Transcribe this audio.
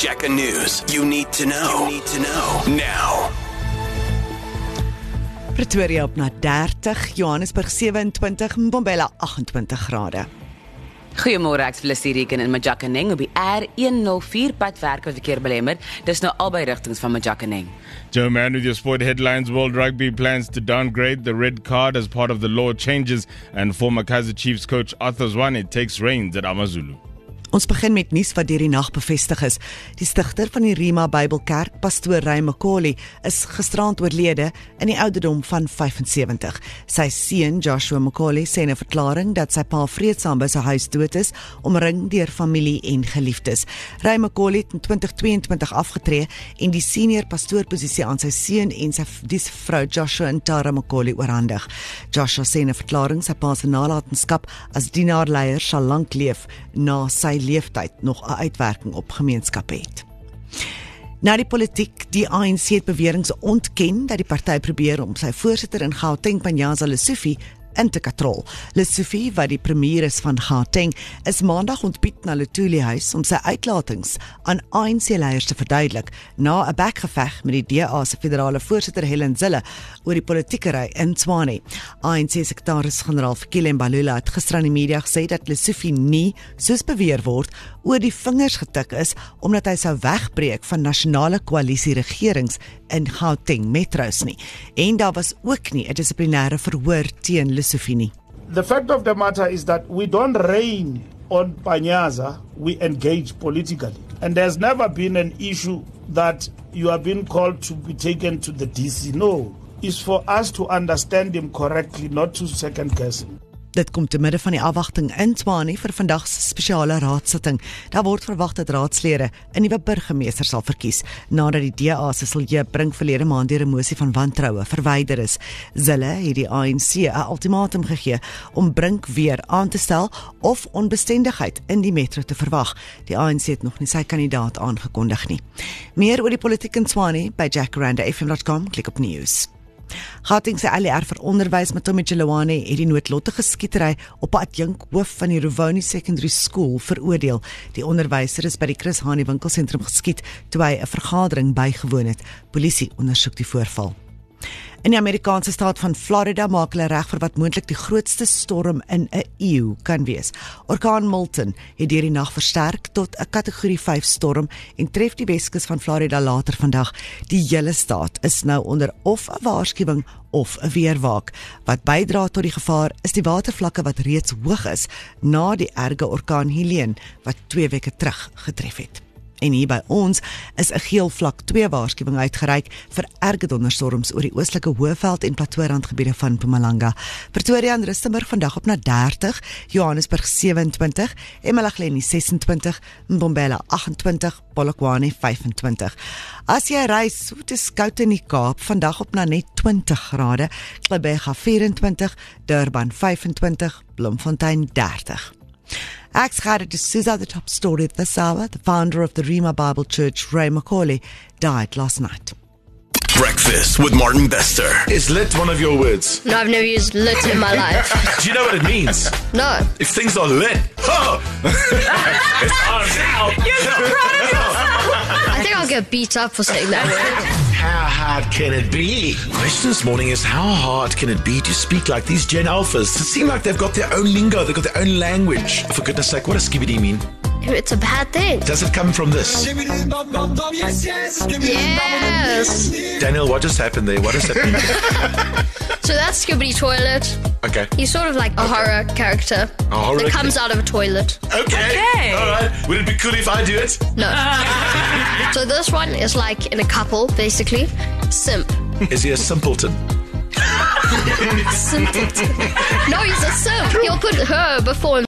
Majaka News. You need to know. Now. Pretoria op na 30, Johannesburg 27, Mbombela 28 grade. Goeiemôre, ek is Felicity Reken in Majakeneng op die R104 padwerk wat verkeer belemmer. Dis nou albei rigtings van Majakeneng. Joe Man with your sport headlines. World Rugby plans to downgrade the red card as part of the law changes, and former Kaizer Chiefs coach Arthur Zwane takes reins at AmaZulu. Ons begin met nuus wat deur die nag bevestig is. Die stigter van die Rima Bybelkerk, pastoor Ray Macaulay, is gisterand oorlede in die ouderdom van 75. Sy seun, Joshua Macaulay, sê in 'n verklaring dat sy pa vreedsaam by sy huis dood is, omring deur familie en geliefdes. Ray Macaulay het in 2022 afgetree en die senior pastoorposisie aan sy seun en sy vrou Joshua en Tara Macaulay oorhandig. Joshua sê in 'n verklaring sy pa se nalatenskap as dienaarleier sal lank leef na sy leeftyd nog 'n uitwerking op gemeenskap het. Na die politiek, die ANC het beweringe ontken dat die party probeer om sy voorsitter in Gauteng, Panyaza Lesufi, in te katrol. Lesufi, wat die premier is van Gauteng, is maandag ontbied na Luthuli huis om sy uitlatings aan ANC-leiers te verduidelik, na 'n bekgeveg met die DA se federale voorsitter Helen Zille oor die politiekery in Tshwane. ANC-sekretaris-generaal Fikile Mbalula het gister aan die media gesê dat Lesufi nie, soos beweer word, oor die vingers getik is omdat hy sou wegbreek van nasionale koalisie-regerings in Gauteng metros nie. En daar was ook nie 'n dissiplinêre verhoor teen Lesufi nie. The fact of the matter is that we don't reign on Panyaza, we engage politically. And there's never been an issue that you are being called to be taken to the DC. No, it's for us to understand him correctly, not to second guess him. Dit kom te midde van die afwagting in Tshwane vir vandag se spesiale raadsitting. Daar word verwag dat raadslede 'n nuwe burgemeester sal verkies, nadat die DA se Silje Brink verlede maand deur 'n mosie van wantroue verwyder is. Zille het die ANC 'n ultimatum gegee om Brink weer aan te stel of onbestendigheid in die metro te verwag. Die ANC het nog nie sy kandidaat aangekondig nie. Meer oor die politiek in Tshwane by jackranda.fm.com, klik op nuus. Gauteng se ALR vir onderwys met Tommy Chelawane het die noodlottige skietery op 'n adjunk hoof van die Rovoni Secondary School veroordeel. Die onderwyser is by die Chris Hani winkelsentrum geskiet toe hy 'n vergadering bygewoon het. Polisie ondersoek die voorval. In die Amerikaanse staat van Florida maak hulle reg vir wat moontlik die grootste storm in 'n eeu kan wees. Orkaan Milton het deur die nag versterk tot 'n kategorie 5 storm en tref die Weskus van Florida later vandag. Die hele staat is nou onder of 'n waarskuwing of 'n weerwaak. Wat bydra tot die gevaar is die watervlakke wat reeds hoog is na die erge orkaan Helene wat 2 weke terug getref het. En hier by ons is 'n geel vlak 2 waarskuwing uitgereik vir erge donderstorms oor die oostelike Hoëveld en Plateaurandgebiede van Mpumalanga. Pretoria en Rustenburg vandag op na 30, Johannesburg 27, eMalahleni 26, Mbombela 28, Polokwane 25. As jy reis, so te skout in die Kaap, vandag op na net 20 grade, Gqeberha 24, Durban 25, Bloemfontein 30. Acts Gade D'Souza, the top story this hour. The founder of the Rima Bible Church, Ray Macaulay, died last night. Breakfast with Martin Bester. Is lit one of your words? No, I've never used lit in my life. Do you know what it means? No. If things are lit, it's on now. You're so proud of yourself. I think I'll get beat up for saying that word. How hard can it be? The question this morning is, how hard can it be to speak like these Gen Alphas? It seems like they've got their own lingo, they've got their own language. For goodness sake, what does skibidi mean? It's a bad thing. Does it come from this? Yes. Daniel, what just happened there? What does that mean? So that's Skibidi Toilet. Okay. He's sort of like a horror character A horror that comes out of a toilet. Okay. All right. Would it be cool if I do it? No. So this one is like in a couple, basically. Simp. Is he a simpleton? Simpleton. No, he's a simp. He'll put her before